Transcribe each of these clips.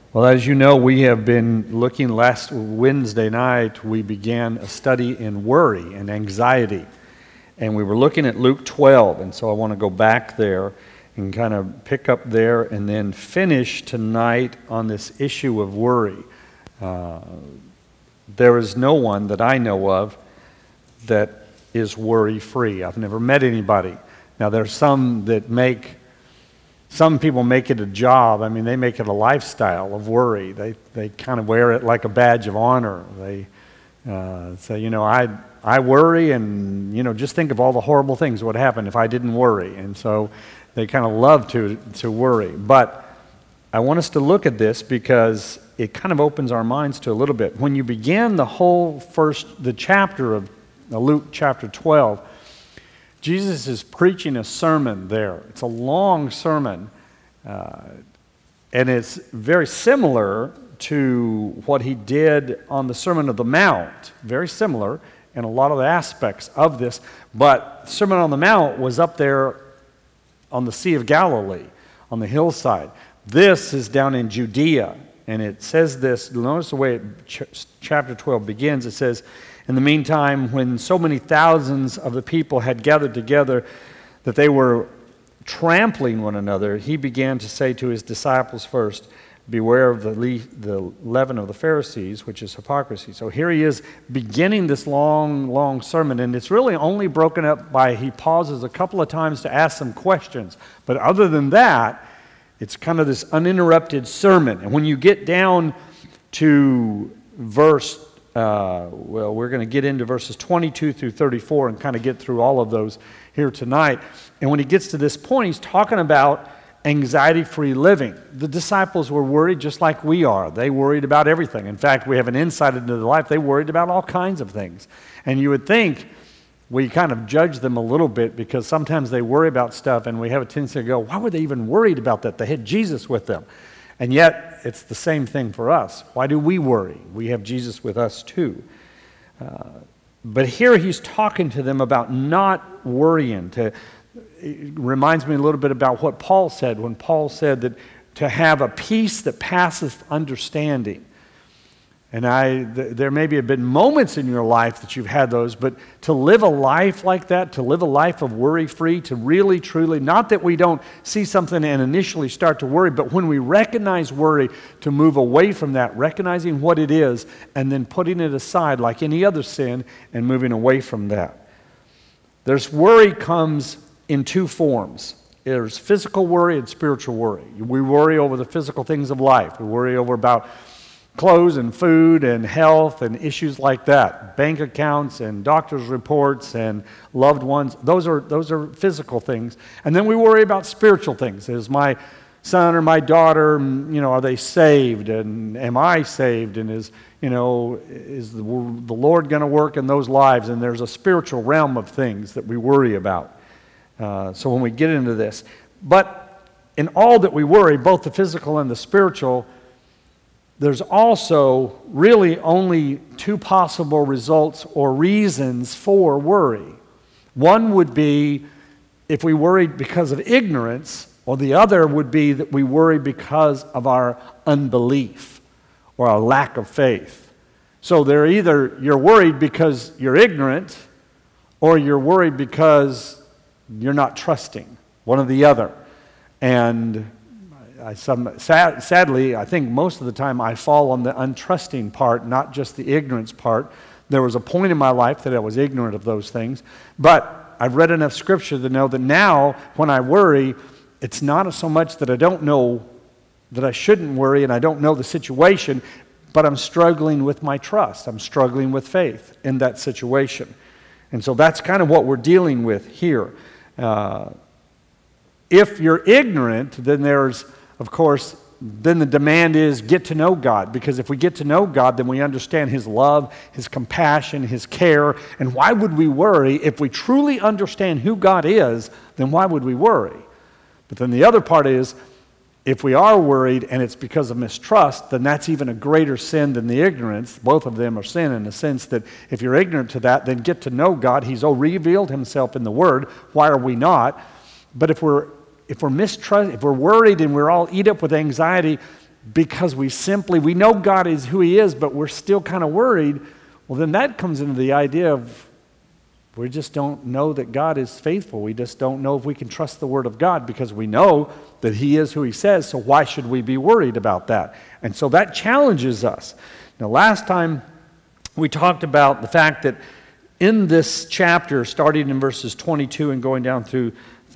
Well, as you know, we have been looking. Last Wednesday night, we began a study in worry and anxiety. And we were looking at Luke 12, and so I want to go back there and kind of pick up there and then finish tonight on this issue of worry. There is no one that I know of that is worry-free. I've never met anybody. Now, there's some people make it a job. I mean, they make it a lifestyle of worry. They kind of wear it like a badge of honor. They say, I worry, and, just think of all the horrible things that would happen if I didn't worry. And so they kind of love to worry. But I want us to look at this because it kind of opens our minds to a little bit. When you begin the chapter of Luke chapter 12, Jesus is preaching a sermon there. It's a long sermon, and it's very similar to what he did on the Sermon on the Mount. Very similar in a lot of the aspects of this, but the Sermon on the Mount was up there on the Sea of Galilee, on the hillside. This is down in Judea, and it says this. Notice the way chapter 12 begins. It says, "In the meantime, when so many thousands of the people had gathered together that they were trampling one another, he began to say to his disciples first, 'Beware of the leaven of the Pharisees, which is hypocrisy.'" So here he is beginning this long, long sermon, and it's really only broken up by he pauses a couple of times to ask some questions. But other than that, it's kind of this uninterrupted sermon. And when you get down to we're going to get into verses 22 through 34 and kind of get through all of those here tonight. And when he gets to this point, he's talking about anxiety-free living. The disciples were worried just like we are. They worried about everything. In fact, we have an insight into their life. They worried about all kinds of things. And you would think we kind of judge them a little bit because sometimes they worry about stuff and we have a tendency to go, why were they even worried about that? They had Jesus with them. And yet, it's the same thing for us. Why do we worry? We have Jesus with us too. But here he's talking to them about not worrying. It reminds me a little bit about what Paul said when Paul said that to have a peace that passeth understanding. And there may have been moments in your life that you've had those, but to live a life like that, to live a life of worry-free, to really, truly, not that we don't see something and initially start to worry, but when we recognize worry, to move away from that, recognizing what it is, and then putting it aside like any other sin and moving away from that. There's worry comes in two forms. There's physical worry and spiritual worry. We worry over the physical things of life. We worry over about clothes and food and health and issues like that. Bank accounts and doctor's reports and loved ones. Those are physical things. And then we worry about spiritual things. Is my son or my daughter, are they saved? And am I saved? And is the Lord going to work in those lives? And there's a spiritual realm of things that we worry about. So when we get into this. But in all that we worry, both the physical and the spiritual, there's also really only two possible results or reasons for worry. One would be if we worried because of ignorance, or the other would be that we worry because of our unbelief or our lack of faith. So you're worried because you're ignorant, or you're worried because you're not trusting, one or the other. And sadly, I think most of the time I fall on the untrusting part, not just the ignorance part. There was a point in my life that I was ignorant of those things, but I've read enough scripture to know that now when I worry, it's not so much that I don't know that I shouldn't worry and I don't know the situation, but I'm struggling with my trust. I'm struggling with faith in that situation. And so that's kind of what we're dealing with here. If you're ignorant, then then the demand is get to know God. Because if we get to know God, then we understand His love, His compassion, His care. And why would we worry? If we truly understand who God is, then why would we worry? But then the other part is, if we are worried and it's because of mistrust, then that's even a greater sin than the ignorance. Both of them are sin in the sense that if you're ignorant to that, then get to know God. He's revealed Himself in the Word. Why are we not? But if we're worried and we're all eat up with anxiety, because we know God is who he is, but we're still kind of worried, well, then that comes into the idea of we just don't know that God is faithful. We just don't know if we can trust the word of God because we know that he is who he says, so why should we be worried about that? And so that challenges us. Now, last time we talked about the fact that in this chapter, starting in verses 22 and going down through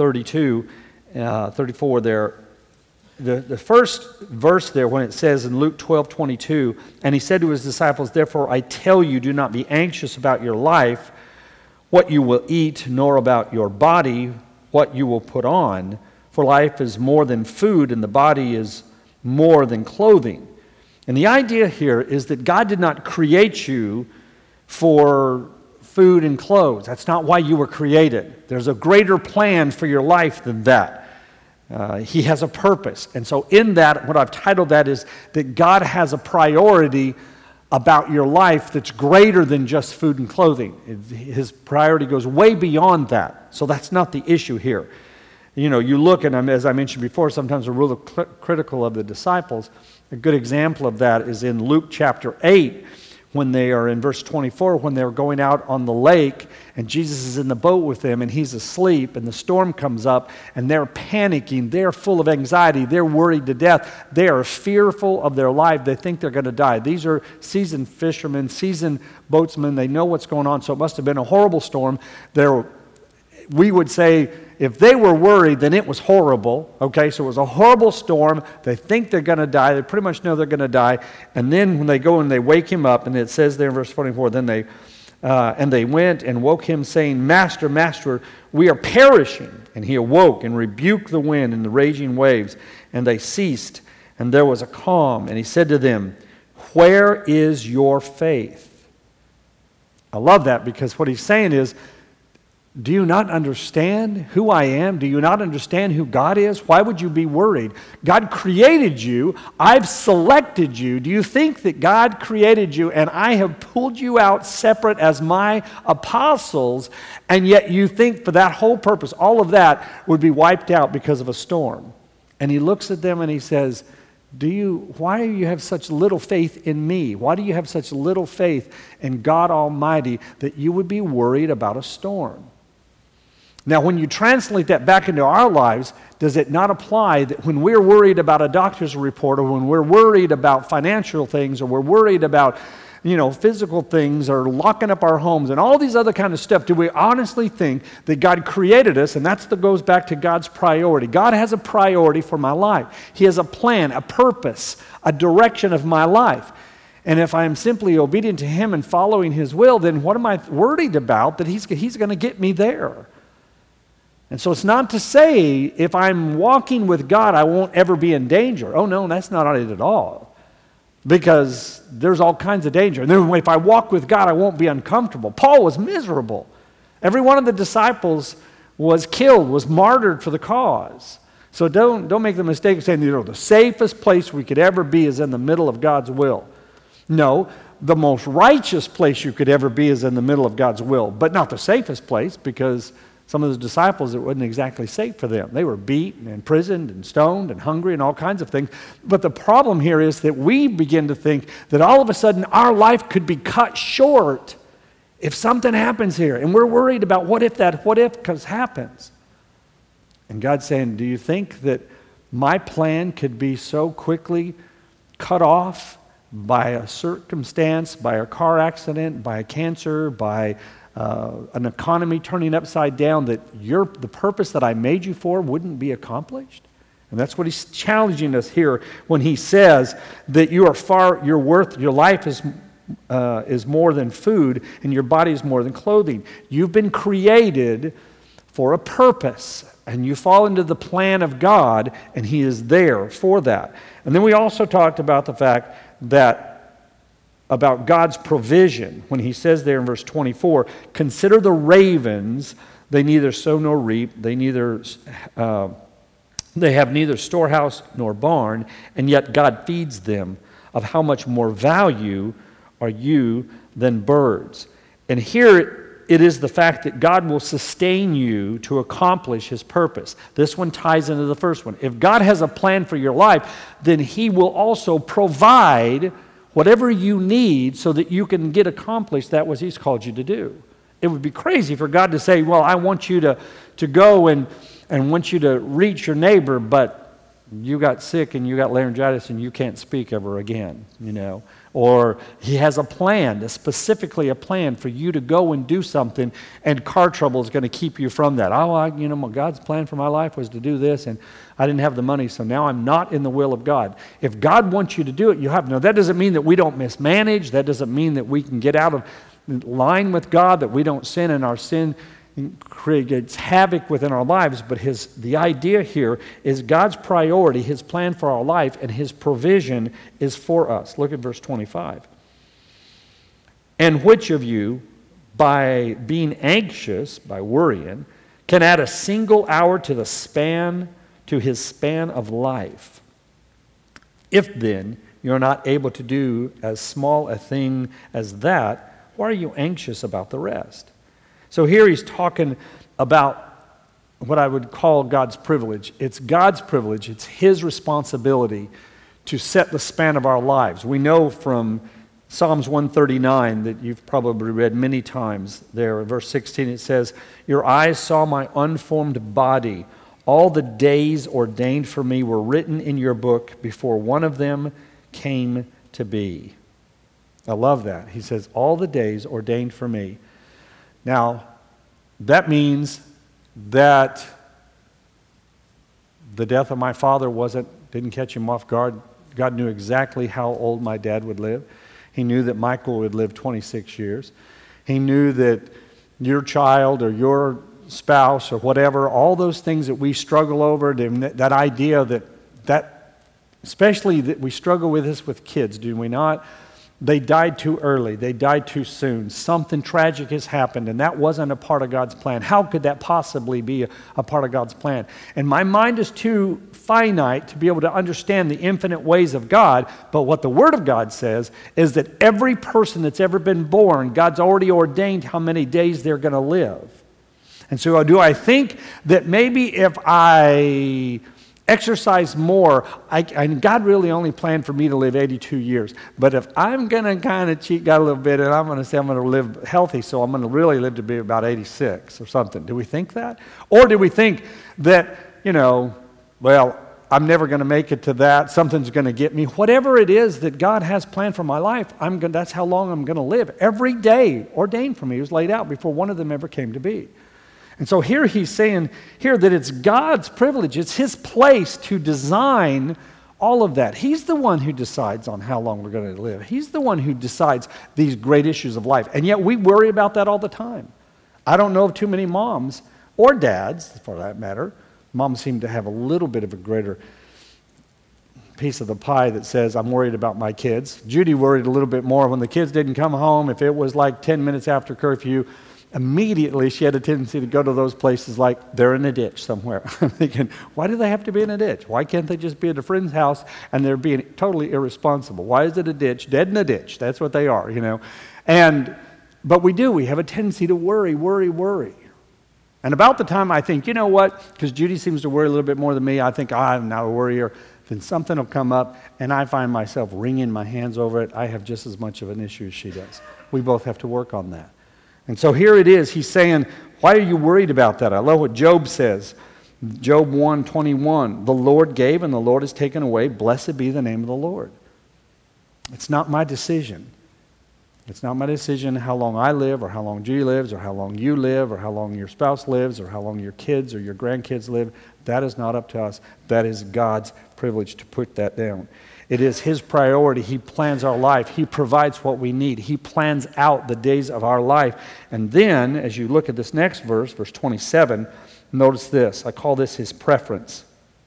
34 there, the first verse there when it says in Luke 12:22, and he said to his disciples, therefore I tell you, do not be anxious about your life, what you will eat, nor about your body, what you will put on. For life is more than food, and the body is more than clothing. And the idea here is that God did not create you for food and clothes. That's not why you were created. There's a greater plan for your life than that. He has a purpose. And so in that, what I've titled that is that God has a priority about your life that's greater than just food and clothing. His priority goes way beyond that. So that's not the issue here. You know, you look, and as I mentioned before, sometimes we're real critical of the disciples. A good example of that is in Luke chapter 8, when they are in verse 24, when they're going out on the lake, and Jesus is in the boat with them, and he's asleep, and the storm comes up, and they're panicking, they're full of anxiety, they're worried to death, they are fearful of their life, they think they're going to die. These are seasoned fishermen, seasoned boatsmen, they know what's going on, so it must have been a horrible storm. We would say, if they were worried, then it was horrible. Okay, so it was a horrible storm. They think they're going to die. They pretty much know they're going to die. And then when they go and they wake him up, and it says there in verse 24, then they went and woke him, saying, Master, Master, we are perishing. And he awoke and rebuked the wind and the raging waves, and they ceased, and there was a calm. And he said to them, where is your faith? I love that, because what he's saying is, do you not understand who I am? Do you not understand who God is? Why would you be worried? God created you. I've selected you. Do you think that God created you and I have pulled you out separate as my apostles, and yet you think for that whole purpose, all of that would be wiped out because of a storm? And he looks at them and he says, why do you have such little faith in me? Why do you have such little faith in God Almighty that you would be worried about a storm? Now, when you translate that back into our lives, does it not apply that when we're worried about a doctor's report, or when we're worried about financial things, or we're worried about, physical things, or locking up our homes, and all these other kind of stuff, do we honestly think that God created us, and that goes back to God's priority? God has a priority for my life. He has a plan, a purpose, a direction of my life. And if I'm simply obedient to him and following his will, then what am I worried about that he's going to get me there? And so it's not to say if I'm walking with God, I won't ever be in danger. Oh, no, that's not it at all. Because there's all kinds of danger. And then if I walk with God, I won't be uncomfortable. Paul was miserable. Every one of the disciples was killed, was martyred for the cause. So don't make the mistake of saying, the safest place we could ever be is in the middle of God's will. No, the most righteous place you could ever be is in the middle of God's will, but not the safest place, because some of the disciples, it wasn't exactly safe for them. They were beaten and imprisoned and stoned and hungry and all kinds of things. But the problem here is that we begin to think that all of a sudden our life could be cut short if something happens here. And we're worried about what if happens. And God's saying, do you think that my plan could be so quickly cut off by a circumstance, by a car accident, by a cancer, by an economy turning upside down, that the purpose that I made you for wouldn't be accomplished? And that's what he's challenging us here when he says that your life is more than food, and your body is more than clothing. You've been created for a purpose, and you fall into the plan of God, and he is there for that. And then we also talked about the fact that about God's provision when he says there in verse 24, consider the ravens, they neither sow nor reap, they have neither storehouse nor barn, and yet God feeds them. Of how much more value are you than birds? And here it is the fact that God will sustain you to accomplish His purpose. This one ties into the first one. If God has a plan for your life, then He will also provide whatever you need so that you can get accomplished that what He's called you to do. It would be crazy for God to say, well, I want you to go and want you to reach your neighbor, but you got sick and you got laryngitis and you can't speak ever again, Or He has a plan, specifically a plan for you to go and do something, and car trouble is going to keep you from that. God's plan for my life was to do this, and I didn't have the money, so now I'm not in the will of God. If God wants you to do it, you have. Now, that doesn't mean that we don't mismanage. That doesn't mean that we can get out of line with God, that we don't sin, and our sin creates havoc within our lives. But the idea here is God's priority, His plan for our life, and His provision is for us. Look at verse 25. And which of you, by being anxious, by worrying, can add a single hour to his span of life? If then you're not able to do as small a thing as that, why are you anxious about the rest? So here he's talking about what I would call God's privilege. It's God's privilege. It's His responsibility to set the span of our lives. We know from Psalms 139 that you've probably read many times there. In verse 16 it says, "Your eyes saw my unformed body. All the days ordained for me were written in your book before one of them came to be." I love that. He says, all the days ordained for me. Now, that means that the death of my father didn't catch Him off guard. God knew exactly how old my dad would live. He knew that Michael would live 26 years. He knew that your child or your spouse or whatever, all those things that we struggle over, that idea that especially that we struggle with this with kids, do we not? They died too early. They died too soon. Something tragic has happened, and that wasn't a part of God's plan. How could that possibly be a part of God's plan? And my mind is too finite to be able to understand the infinite ways of God, but what the Word of God says is that every person that's ever been born, God's already ordained how many days they're going to live. And so do I think that maybe if I exercise more, and God really only planned for me to live 82 years. But if I'm going to kind of cheat God a little bit, and I'm going to say I'm going to live healthy, so I'm going to really live to be about 86 or something. Do we think that? Or do we think that, I'm never going to make it to that, something's going to get me. Whatever it is that God has planned for my life, that's how long I'm going to live. Every day ordained for me was laid out before one of them ever came to be. And so here he's saying here that it's God's privilege, it's His place to design all of that. He's the one who decides on how long we're going to live. He's the one who decides these great issues of life. And yet we worry about that all the time. I don't know of too many moms or dads, for that matter. Moms seem to have a little bit of a greater piece of the pie that says, I'm worried about my kids. Judy worried a little bit more when the kids didn't come home. If it was like 10 minutes after curfew, immediately she had a tendency to go to those places like they're in a ditch somewhere. I'm thinking, why do they have to be in a ditch? Why can't they just be at a friend's house and they're being totally irresponsible? Why is it a ditch? Dead in a ditch. That's what they are, But we have a tendency to worry. And about the time I think, you know what, because Judy seems to worry a little bit more than me, I think I'm not a worrier, then something will come up and I find myself wringing my hands over it. I have just as much of an issue as she does. We both have to work on that. And so here it is. He's saying, why are you worried about that? I love what Job says. Job 1:21. The Lord gave and the Lord has taken away. Blessed be the name of the Lord. It's not my decision. It's not my decision how long I live or how long Judy lives or how long you live or how long your spouse lives or how long your kids or your grandkids live. That is not up to us. That is God's privilege to put that down. It is His priority. He plans our life. He provides what we need. He plans out the days of our life. And then, as you look at this next verse, verse 27, notice this. I call this His preference.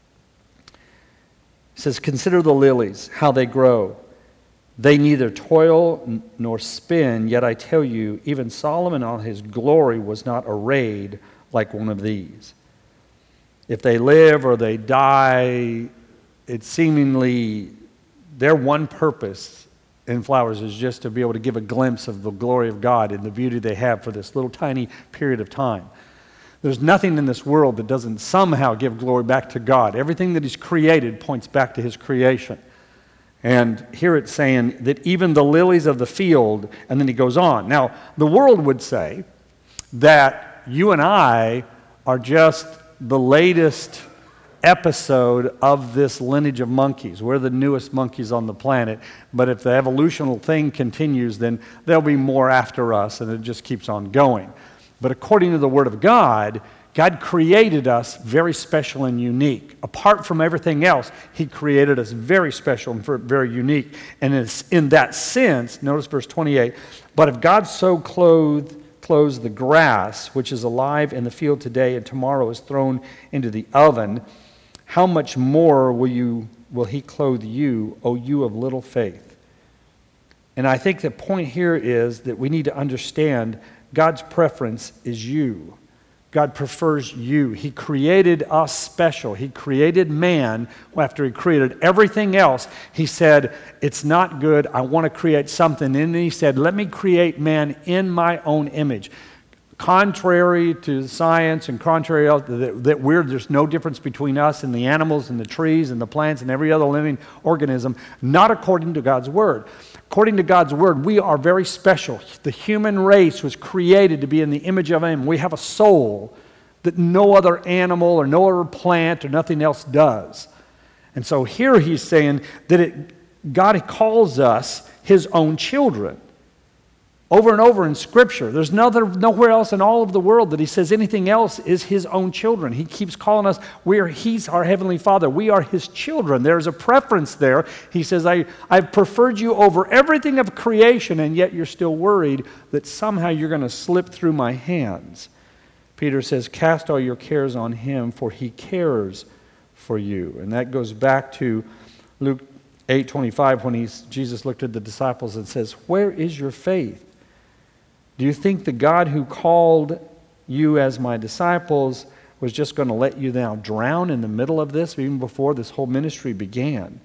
It says, consider the lilies, how they grow. They neither toil nor spin, yet I tell you, even Solomon in all his glory was not arrayed like one of these. If they live or they die, it's seemingly their one purpose in flowers is just to be able to give a glimpse of the glory of God and the beauty they have for this little tiny period of time. There's nothing in this world that doesn't somehow give glory back to God. Everything that He's created points back to His creation. And here it's saying that even the lilies of the field, and then he goes on. Now, the world would say that you and I are just the latest episode of this lineage of monkeys. We're the newest monkeys on the planet. But if the evolutional thing continues, then there'll be more after us, and it just keeps on going. But according to the Word of God, God created us very special and unique. Apart from everything else, He created us very special and very unique. And it's in that sense, notice verse 28, but if God so clothes the grass, which is alive in the field today and tomorrow is thrown into the oven, how much more will He clothe you, O you of little faith? And I think the point here is that we need to understand God's preference is you. God prefers you. He created us special. He created man. After He created everything else, He said, it's not good. I want to create something. And then He said, let me create man in my own image. Contrary to science and contrary that there's no difference between us and the animals and the trees and the plants and every other living organism, not according to God's Word. According to God's Word, we are very special. The human race was created to be in the image of Him. We have a soul that no other animal or no other plant or nothing else does. And so here He's saying that God calls us His own children. Over and over in Scripture. There's nowhere else in all of the world that He says anything else is His own children. He keeps calling us, He's our Heavenly Father. We are His children. There's a preference there. He says, I've preferred you over everything of creation, and yet you're still worried that somehow you're going to slip through my hands. Peter says, cast all your cares on Him, for He cares for you. And that goes back to Luke 8:25 when Jesus looked at the disciples and says, where is your faith? Do you think the God who called you as my disciples was just going to let you now drown in the middle of this, even before this whole ministry began?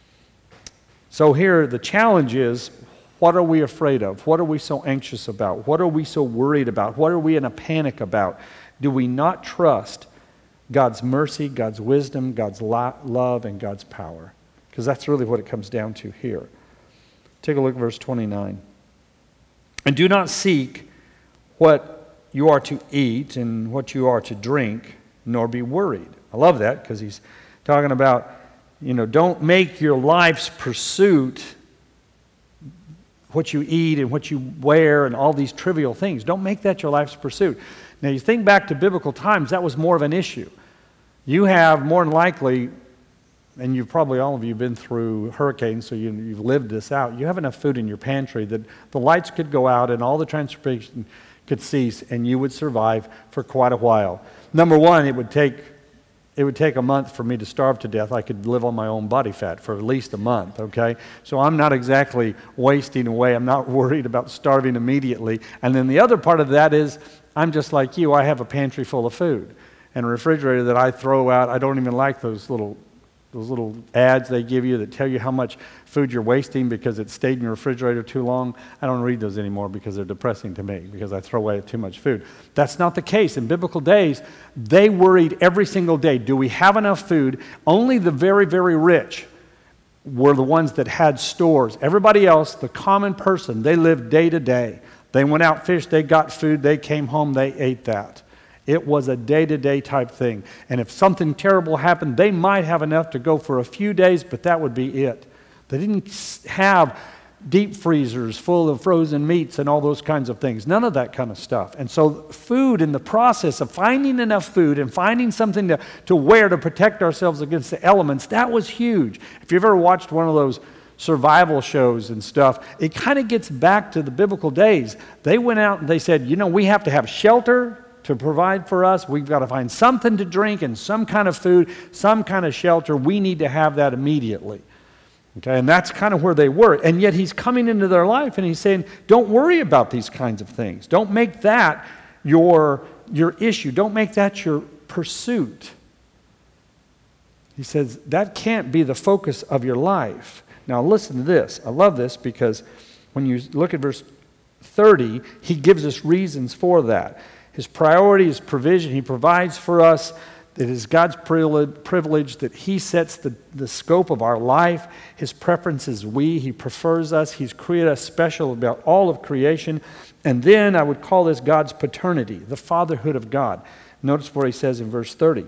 So here the challenge is, what are we afraid of? What are we so anxious about? What are we so worried about? What are we in a panic about? Do we not trust God's mercy, God's wisdom, God's love, and God's power? Because that's really what it comes down to here. Take a look at verse 29. And do not seek what you are to eat and what you are to drink, nor be worried. I love that because he's talking about, don't make your life's pursuit what you eat and what you wear and all these trivial things. Don't make that your life's pursuit. Now, you think back to biblical times, that was more of an issue. You have more than likely, and you've probably all of you been through hurricanes, so you've lived this out. You have enough food in your pantry that the lights could go out and all the transportation could cease, and you would survive for quite a while. Number one, it would take a month for me to starve to death. I could live on my own body fat for at least a month, okay? So I'm not exactly wasting away. I'm not worried about starving immediately. And then the other part of that is, I'm just like you. I have a pantry full of food and a refrigerator that I throw out. I don't even like those little ads they give you that tell you how much food you're wasting because it stayed in your refrigerator too long. I don't read those anymore because they're depressing to me because I throw away too much food. That's not the case. In biblical days, they worried every single day, do we have enough food? Only the very, very rich were the ones that had stores. Everybody else, the common person, they lived day to day. They went out, fished, they got food, they came home, they ate that. It was a day-to-day type thing. And if something terrible happened, they might have enough to go for a few days, but that would be it. They didn't have deep freezers full of frozen meats and all those kinds of things. None of that kind of stuff. And so food, in the process of finding enough food and finding something to wear to protect ourselves against the elements, that was huge. If you've ever watched one of those survival shows and stuff, it kind of gets back to the biblical days. They went out and they said, we have to have shelter to provide for us. We've got to find something to drink and some kind of food, some kind of shelter. We need to have that immediately. Okay, and that's kind of where they were. And yet he's coming into their life and he's saying, don't worry about these kinds of things. Don't make that your issue. Don't make that your pursuit. He says that can't be the focus of your life. Now listen to this. I love this because when you look at verse 30, he gives us reasons for that. His priority is provision. He provides for us. It is God's privilege that he sets the scope of our life. His preference is we. He prefers us. He's created us special about all of creation. And then I would call this God's paternity, the fatherhood of God. Notice what he says in verse 30.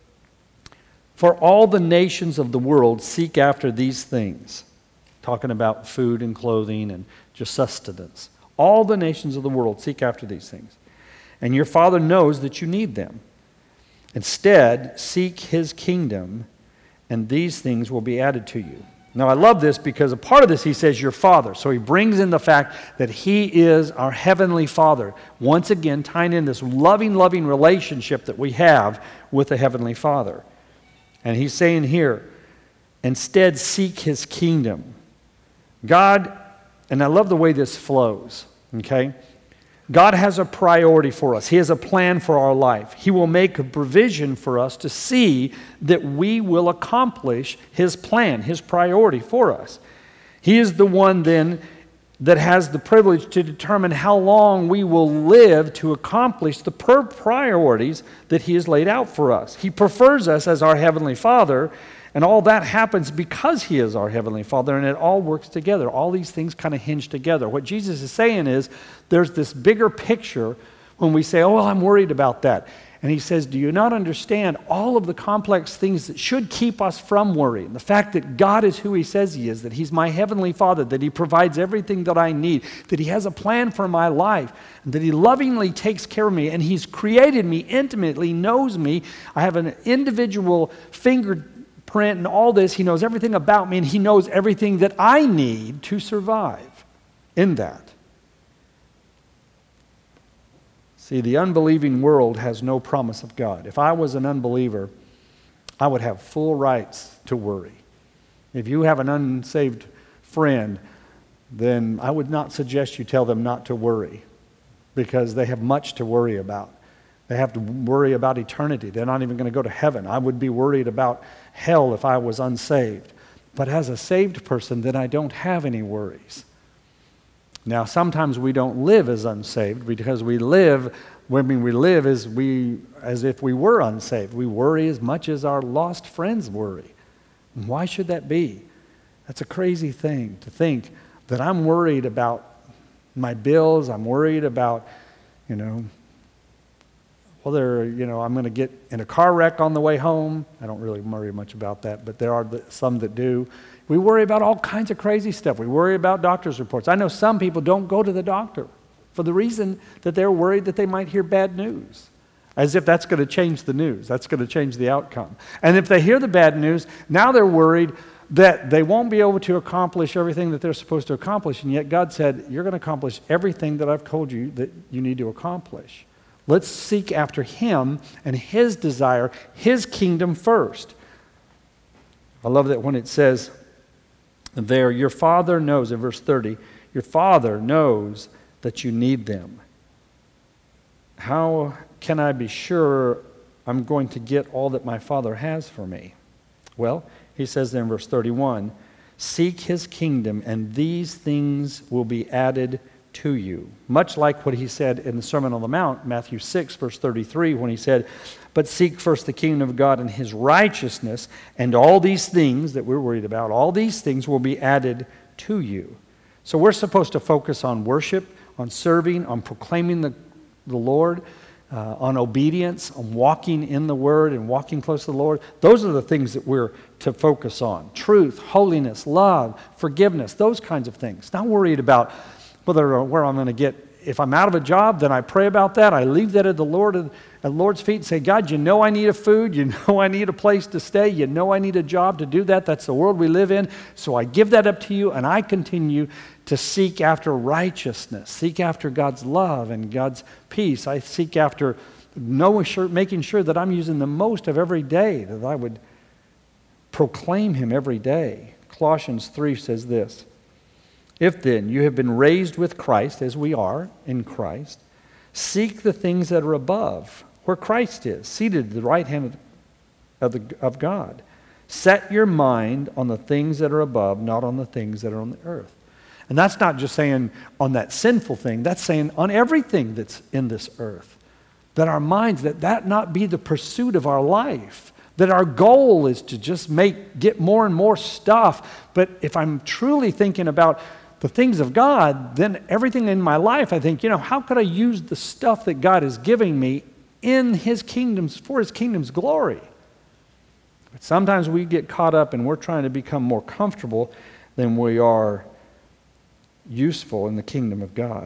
For all the nations of the world seek after these things. Talking about food and clothing and just sustenance. All the nations of the world seek after these things. And your Father knows that you need them. Instead, seek his kingdom, and these things will be added to you. Now, I love this because a part of this, he says, your Father. So he brings in the fact that he is our heavenly Father. Once again, tying in this loving relationship that we have with the heavenly Father. And he's saying here, instead, seek his kingdom. God, and I love the way this flows, okay? God has a priority for us. He has a plan for our life. He will make a provision for us to see that we will accomplish his plan, his priority for us. He is the one then that has the privilege to determine how long we will live to accomplish the priorities that he has laid out for us. He prefers us as our heavenly Father, and all that happens because he is our heavenly Father, and it all works together. All these things kind of hinge together. What Jesus is saying is there's this bigger picture when we say, oh, well, I'm worried about that. And he says, do you not understand all of the complex things that should keep us from worry? And the fact that God is who he says he is, that he's my heavenly Father, that he provides everything that I need, that he has a plan for my life, and that he lovingly takes care of me, and he's created me intimately, knows me. I have an individual fingerprint and all this. He knows everything about me, and he knows everything that I need to survive in that. See, the unbelieving world has no promise of God. If I was an unbeliever, I would have full rights to worry. If you have an unsaved friend, then I would not suggest you tell them not to worry, because they have much to worry about. They have to worry about eternity. They're not even going to go to heaven. I would be worried about hell if I was unsaved. But as a saved person, then I don't have any worries. Now, sometimes we don't live as unsaved because we live as if we were unsaved. We worry as much as our lost friends worry. And why should that be? That's a crazy thing to think that I'm worried about my bills. I'm worried about, whether, I'm going to get in a car wreck on the way home. I don't really worry much about that, but there are some that do. We worry about all kinds of crazy stuff. We worry about doctor's reports. I know some people don't go to the doctor for the reason that they're worried that they might hear bad news, as if that's going to change the news. That's going to change the outcome. And if they hear the bad news, now they're worried that they won't be able to accomplish everything that they're supposed to accomplish. And yet God said, you're going to accomplish everything that I've told you that you need to accomplish. Let's seek after him and his desire, his kingdom first. I love that when it says there, your Father knows, in verse 30, your Father knows that you need them. How can I be sure I'm going to get all that my Father has for me? Well, he says there in verse 31, seek his kingdom, and these things will be added to you. Much like what he said in the Sermon on the Mount, Matthew 6, verse 33, when he said, but seek first the kingdom of God and his righteousness, and all these things that we're worried about, all these things will be added to you. So we're supposed to focus on worship, on serving, on proclaiming the Lord, on obedience, on walking in the Word and walking close to the Lord. Those are the things that we're to focus on. Truth, holiness, love, forgiveness, those kinds of things. Not worried about where I'm going to get. If I'm out of a job, then I pray about that. I leave that at the Lord's feet and say, God, you know I need a food. You know I need a place to stay. You know I need a job to do that. That's the world we live in. So I give that up to you, and I continue to seek after righteousness, seek after God's love and God's peace. I seek after making sure that I'm using the most of every day, that I would proclaim him every day. Colossians 3 says this, if then you have been raised with Christ, as we are in Christ, seek the things that are above, where Christ is, seated at the right hand of God. Set your mind on the things that are above, not on the things that are on the earth. And that's not just saying on that sinful thing, that's saying on everything that's in this earth. That our minds, that not be the pursuit of our life. That our goal is to just get more and more stuff. But if I'm truly thinking about the things of God, then everything in my life, I think, how could I use the stuff that God is giving me in His kingdoms, for His kingdom's glory? But sometimes we get caught up and we're trying to become more comfortable than we are useful in the kingdom of God.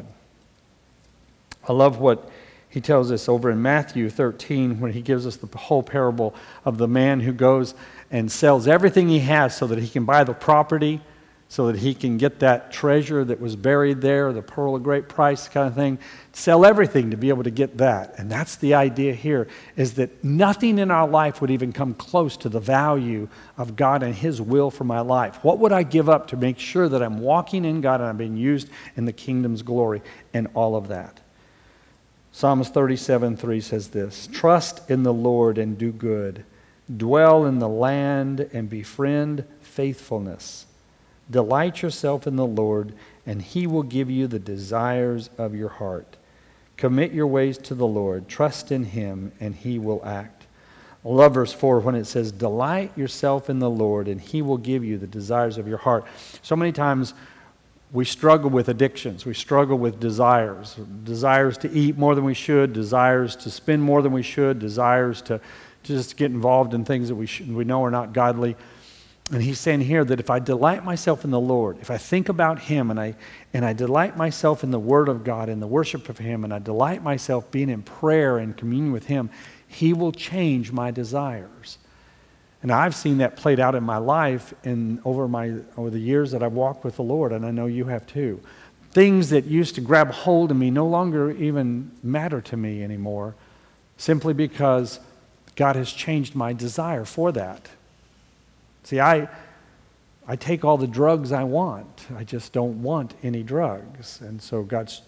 I love what He tells us over in Matthew 13 when He gives us the whole parable of the man who goes and sells everything he has so that he can buy the property, so that he can get that treasure that was buried there, the pearl of great price kind of thing. Sell everything to be able to get that. And that's the idea here, is that nothing in our life would even come close to the value of God and His will for my life. What would I give up to make sure that I'm walking in God and I'm being used in the kingdom's glory and all of that? Psalms 37:3 says this, "Trust in the Lord and do good. Dwell in the land and befriend faithfulness. Delight yourself in the Lord, and He will give you the desires of your heart. Commit your ways to the Lord. Trust in Him, and He will act." I love verse 4 when it says, "Delight yourself in the Lord, and He will give you the desires of your heart." So many times we struggle with addictions. We struggle with desires. Desires to eat more than we should, desires to spend more than we should, desires to just get involved in things that we know are not godly. And He's saying here that if I delight myself in the Lord, if I think about Him and I delight myself in the Word of God and the worship of Him, and I delight myself being in prayer and communion with Him, He will change my desires. And I've seen that played out in my life over the years that I've walked with the Lord, and I know you have too. Things that used to grab hold of me no longer even matter to me anymore, simply because God has changed my desire for that. See, I take all the drugs I want. I just don't want any drugs. And so God's,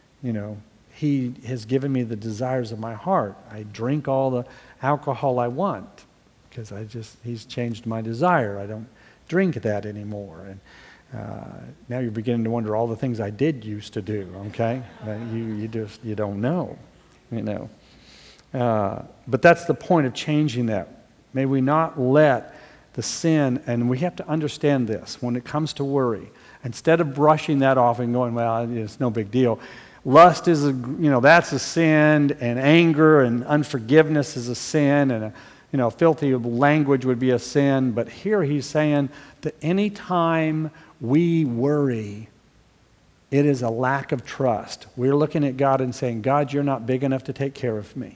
He has given me the desires of my heart. I drink all the alcohol I want because He's changed my desire. I don't drink that anymore. And now you're beginning to wonder all the things I did used to do, okay? You don't know, But that's the point of changing that. May we not let the sin, and we have to understand this when it comes to worry. Instead of brushing that off and going, well, it's no big deal. Lust is that's a sin, and anger and unforgiveness is a sin, and filthy language would be a sin. But here He's saying that any time we worry, it is a lack of trust. We're looking at God and saying, God, you're not big enough to take care of me.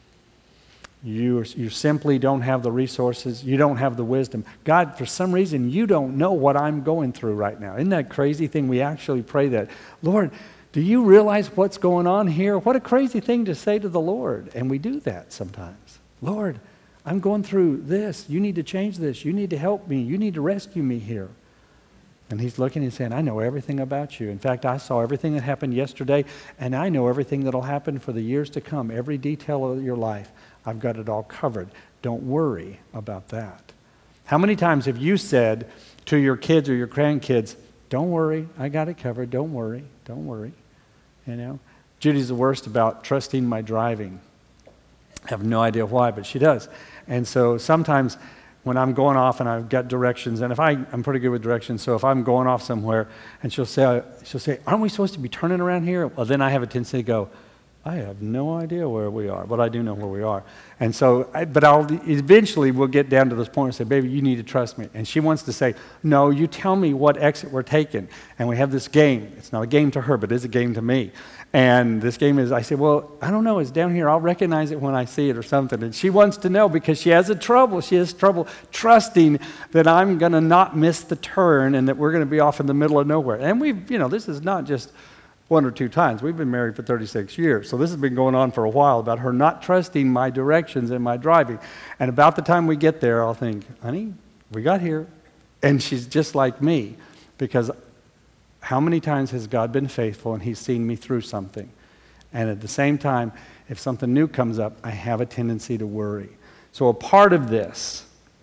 You simply don't have the resources. You don't have the wisdom. God, for some reason, you don't know what I'm going through right now. Isn't that crazy thing? We actually pray that. Lord, do you realize what's going on here? What a crazy thing to say to the Lord. And we do that sometimes. Lord, I'm going through this. You need to change this. You need to help me. You need to rescue me here. And He's looking and saying, I know everything about you. In fact, I saw everything that happened yesterday, and I know everything that will happen for the years to come. Every detail of your life, I've got it all covered. Don't worry about that. How many times have you said to your kids or your grandkids, don't worry, I got it covered. Don't worry, don't worry. Judy's the worst about trusting my driving. I have no idea why, but she does. And so sometimes when I'm going off and I've got directions, and I'm pretty good with directions, so if I'm going off somewhere and she'll say, aren't we supposed to be turning around here? Well, then I have a tendency to go, I have no idea where we are, but I do know where we are. And so, eventually we'll get down to this point and say, baby, you need to trust me. And she wants to say, no, you tell me what exit we're taking. And we have this game. It's not a game to her, but it's a game to me. And this game is, I say, well, I don't know, it's down here. I'll recognize it when I see it or something. And she wants to know because she has trouble trusting that I'm going to not miss the turn and that we're going to be off in the middle of nowhere. And this is not just one or two times. We've been married for 36 years. So this has been going on for a while about her not trusting my directions in my driving. And about the time we get there, I'll think, honey, we got here. And she's just like me because how many times has God been faithful and He's seen me through something? And at the same time, if something new comes up, I have a tendency to worry. So a part of this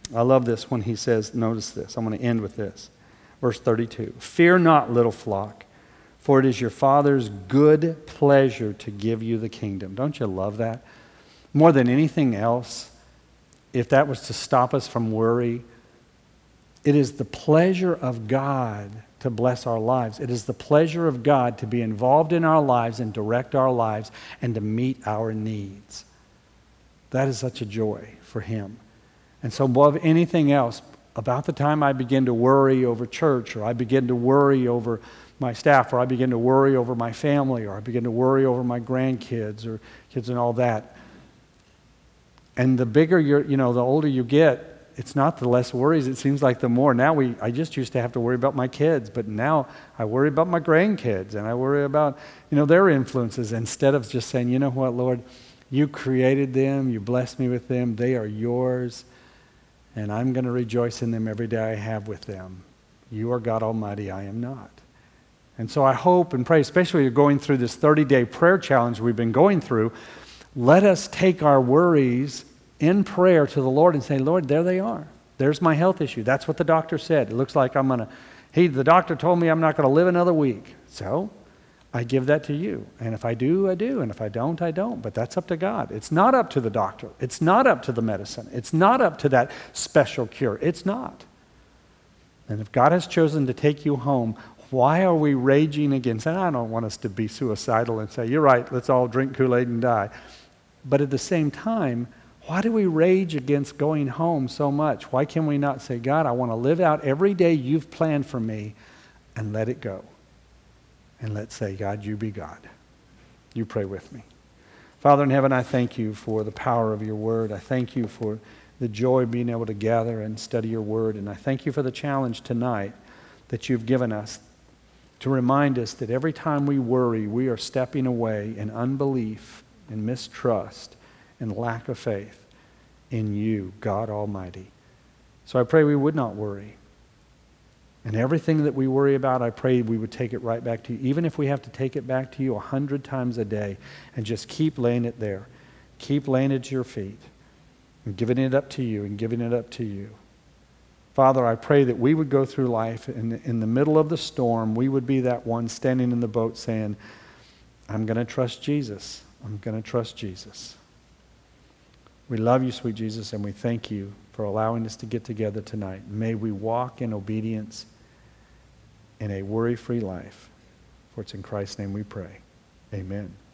I love this when he says, notice this, I'm going to end with this. Verse 32, fear not, little flock, for it is your Father's good pleasure to give you the kingdom. Don't you love that? More than anything else, if that was to stop us from worry, it is the pleasure of God to bless our lives. It is the pleasure of God to be involved in our lives and direct our lives and to meet our needs. That is such a joy for him. And so above anything else, about the time I begin to worry over church, or I begin to worry over my staff, or I begin to worry over my family, or I begin to worry over my grandkids or kids and all that. And the bigger the older you get, it's not the less worries. It seems like the more. Now I just used to have to worry about my kids, but now I worry about my grandkids, and I worry about, their influences, instead of just saying, you know what, Lord, you created them, you blessed me with them, they are yours, and I'm going to rejoice in them every day I have with them. You are God Almighty, I am not. And so I hope and pray, especially you're going through this 30-day prayer challenge we've been going through, let us take our worries in prayer to the Lord and say, Lord, there they are. There's my health issue. That's what the doctor said. It looks like the doctor told me I'm not going to live another week. So I give that to you. And if I do, I do. And if I don't, I don't. But that's up to God. It's not up to the doctor. It's not up to the medicine. It's not up to that special cure. It's not. And if God has chosen to take you home, why are we raging against? And I don't want us to be suicidal and say, you're right, let's all drink Kool-Aid and die. But at the same time, why do we rage against going home so much? Why can we not say, God, I want to live out every day you've planned for me, and let it go? And let's say, God, you be God. You pray with me. Father in heaven, I thank you for the power of your word. I thank you for the joy of being able to gather and study your word. And I thank you for the challenge tonight that you've given us to remind us that every time we worry, we are stepping away in unbelief and mistrust and lack of faith in you, God Almighty. So I pray we would not worry. And everything that we worry about, I pray we would take it right back to you, even if we have to take it back to you 100 times a day, and just keep laying it there. Keep laying it at your feet and giving it up to you and giving it up to you. Father, I pray that we would go through life in the middle of the storm, we would be that one standing in the boat saying, I'm going to trust Jesus. I'm going to trust Jesus. We love you, sweet Jesus, and we thank you for allowing us to get together tonight. May we walk in obedience in a worry-free life. For it's in Christ's name we pray. Amen.